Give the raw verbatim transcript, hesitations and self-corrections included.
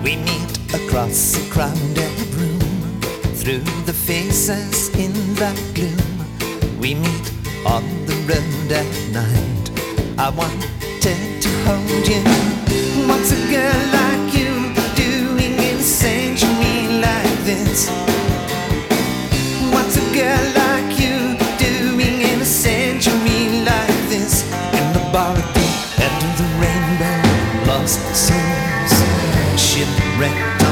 We meet across a crowded room, through the faces in the gloom. We meet on the road at night. I wanted to hold you. What's a girl like you doing in a century like this? What's a girl like you doing in a century like this? In the bar at the end of the rainbow, lost souls, shipwrecked